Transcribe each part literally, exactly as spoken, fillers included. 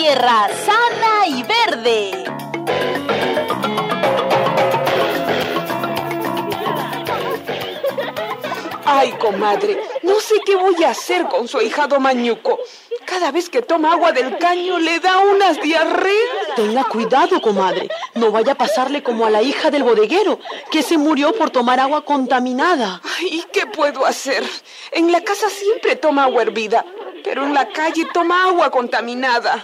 tierra sana y verde. Ay, comadre, no sé qué voy a hacer con su ahijado Mañuco. Cada vez que toma agua del caño le da unas diarreas. Tenga cuidado, comadre. No vaya a pasarle como a la hija del bodeguero, que se murió por tomar agua contaminada. Ay, ¿qué puedo hacer? En la casa siempre toma agua hervida, pero en la calle toma agua contaminada.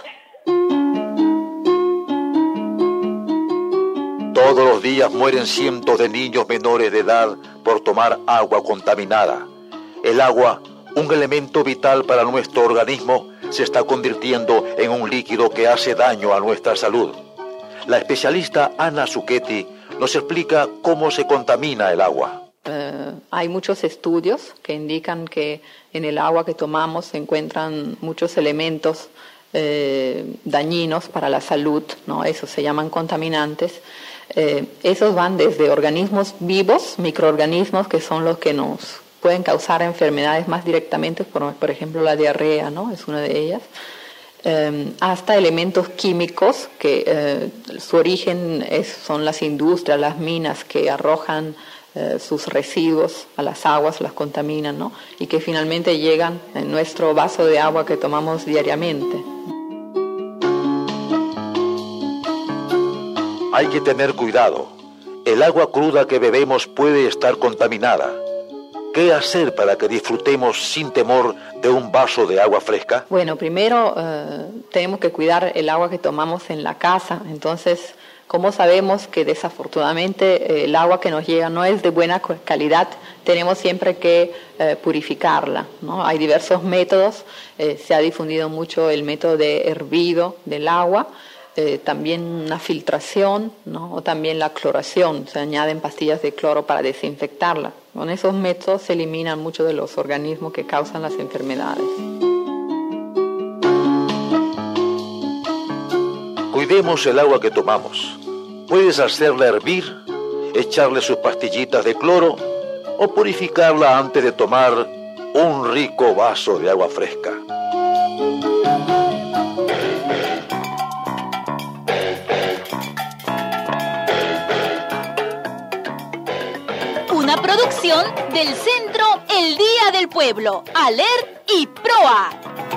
Todos los días mueren cientos de niños menores de edad por tomar agua contaminada. El agua, un elemento vital para nuestro organismo, se está convirtiendo en un líquido que hace daño a nuestra salud. La especialista Ana Zucchetti nos explica cómo se contamina el agua. Eh, hay muchos estudios que indican que en el agua que tomamos se encuentran muchos elementos eh, dañinos para la salud, ¿no? Esos se llaman contaminantes. Eh, esos van desde organismos vivos, microorganismos, que son los que nos pueden causar enfermedades más directamente, por, por ejemplo la diarrea, ¿no? Es una de ellas, eh, hasta elementos químicos que eh, su origen es, son las industrias, las minas que arrojan eh, sus residuos a las aguas, las contaminan, ¿no? Y que finalmente llegan en nuestro vaso de agua que tomamos diariamente. Hay que tener cuidado. El agua cruda que bebemos puede estar contaminada. ¿Qué hacer para que disfrutemos sin temor de un vaso de agua fresca? Bueno, primero eh, tenemos que cuidar el agua que tomamos en la casa. Entonces, como sabemos que desafortunadamente eh, el agua que nos llega no es de buena calidad, tenemos siempre que eh, purificarla, ¿no? Hay diversos métodos. Eh, se ha difundido mucho el método de hervido del agua. Eh, también una filtración, ¿no? O también la cloración, se añaden pastillas de cloro para desinfectarla. Con esos métodos se eliminan muchos de los organismos que causan las enfermedades. Cuidemos el agua que tomamos. Puedes hacerla hervir, echarle sus pastillitas de cloro o purificarla antes de tomar un rico vaso de agua fresca. Una producción del Centro El Día del Pueblo, Alert y Proa.